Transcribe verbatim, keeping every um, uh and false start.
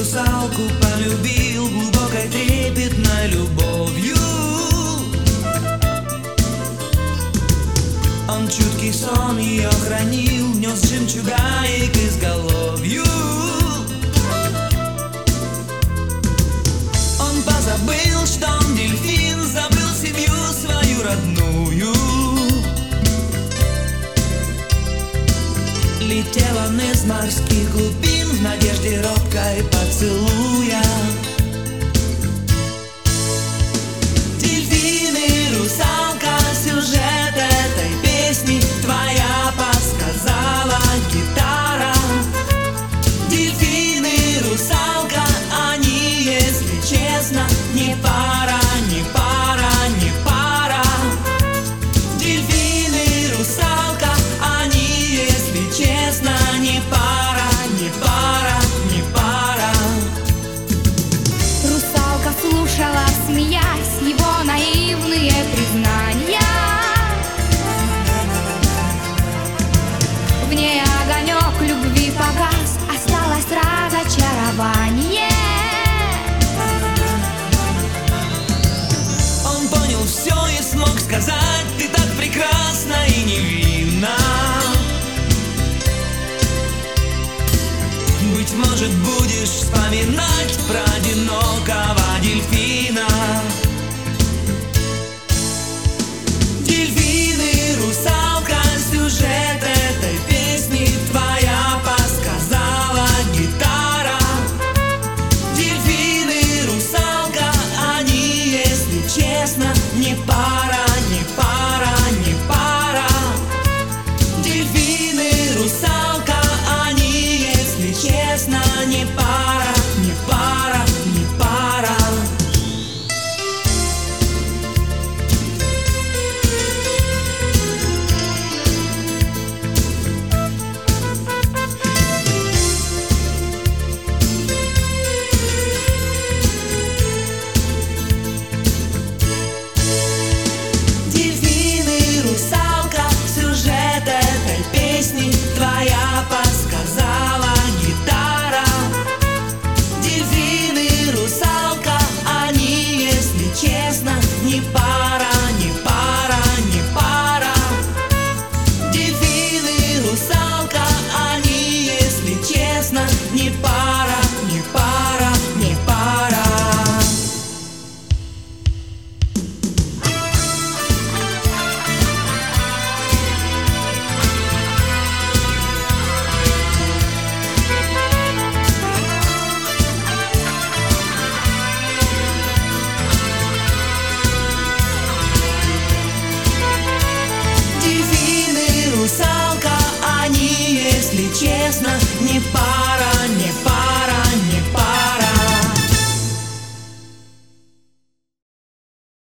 русалку полюбил глубокой трепетной любовью. Он чуткий сон ее хранил, нес жемчуга и к изголовью. Он позабыл, что он дельфин, забыл семью свою родную. Летел он из морских глубин в надежде робкой поцелуя. Дельфин и русалка, сюжет этой песни твоя подсказала гитара. Дельфин и русалка, они, если честно, не пара, не пара, не пара. Дельфин и русалка, они, если честно, не пара, не пара, не пара. Русалка слушала, смеясь, его наивные признания. В ней огонек любви погас, осталось разочарование. Он понял все и смог сказать: ты так прекрасна и невинна. Быть может, будешь вспоминать про одинокого дельфина. Дельфин и русалка, сюжет этой песни твоя подсказала гитара. Дельфин и русалка, они, если честно, не пара, не пара, не пара. Дельфин и русалка, они, если честно, не пара, не пара, не пара. Дельфин и русалка, сюжет этой песни твоя подсказала гитара. Дельфин и русалка, они, если честно, не пара.